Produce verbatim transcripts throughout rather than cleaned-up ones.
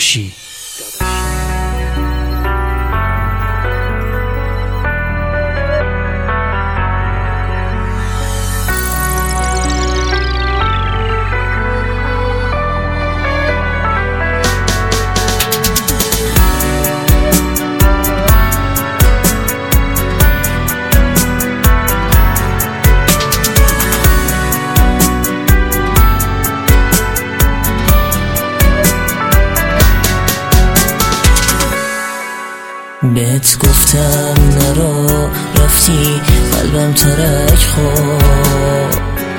داداشی. بهت گفتم نرو، رفتی قلبم ترک خورد.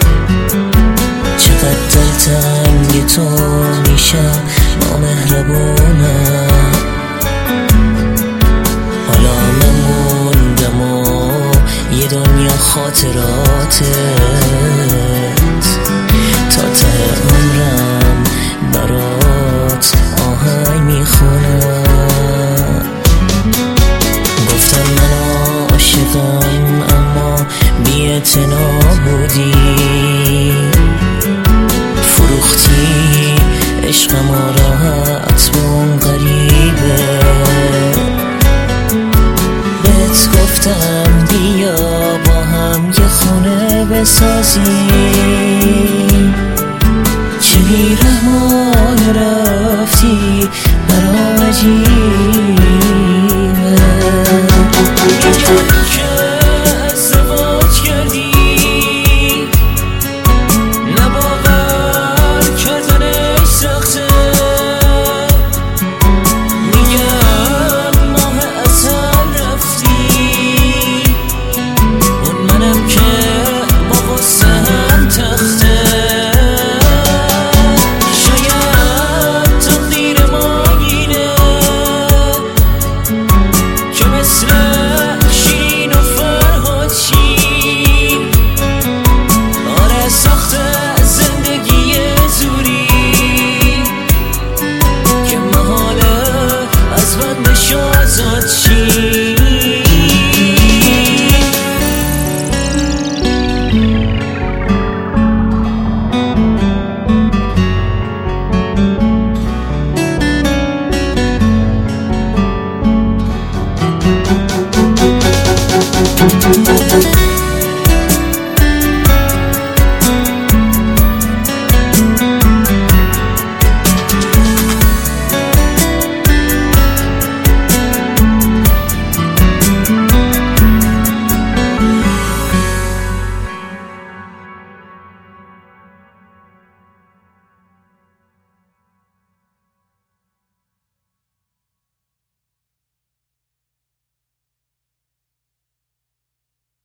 چقدر دلتنگ تو میشم، نامهربونم. حالا من موندم و یه دنیا خاطراتت، تا ته عمرم برات آهنگ میخونم. گفتم من عاشقم اما بی‌اعتنا بودی، فروختی عشقم و راحت به اون غریبه. بهت گفتم بیا با هم یه خونه بسازیم،